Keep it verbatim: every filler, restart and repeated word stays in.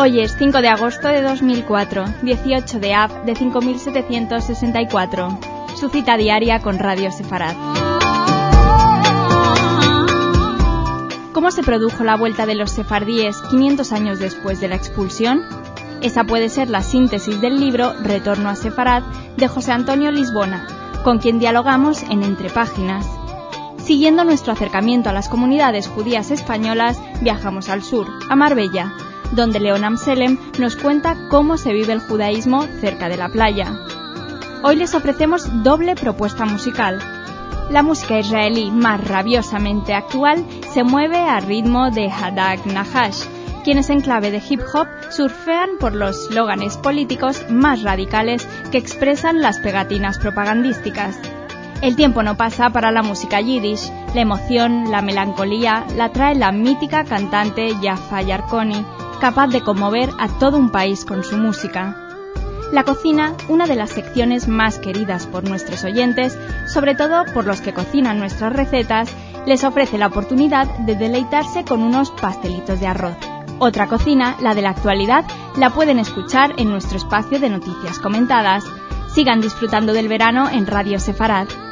Hoy es cinco de agosto de dos mil cuatro, dieciocho de Av de cinco mil setecientos sesenta y cuatro. Su cita diaria con Radio Sefarad. ¿Cómo se produjo la vuelta de los sefardíes quinientos años después de la expulsión? Esa puede ser la síntesis del libro Retorno a Sefarad de José Antonio Lisbona, con quien dialogamos en Entre Páginas. Siguiendo nuestro acercamiento a las comunidades judías españolas, viajamos al sur, a Marbella, donde León Amselem nos cuenta cómo se vive el judaísmo cerca de la playa. Hoy les ofrecemos doble propuesta musical. La música israelí más rabiosamente actual se mueve a ritmo de Hadag Nahash, quienes en clave de hip hop surfean por los slóganes políticos más radicales que expresan las pegatinas propagandísticas. El tiempo no pasa para la música yiddish, la emoción, la melancolía la trae la mítica cantante Jaffa Yarkoni, capaz de conmover a todo un país con su música. La cocina, una de las secciones más queridas por nuestros oyentes, sobre todo por los que cocinan nuestras recetas, les ofrece la oportunidad de deleitarse con unos pastelitos de arroz. Otra cocina, la de la actualidad, la pueden escuchar en nuestro espacio de noticias comentadas. Sigan disfrutando del verano en Radio Sefarad.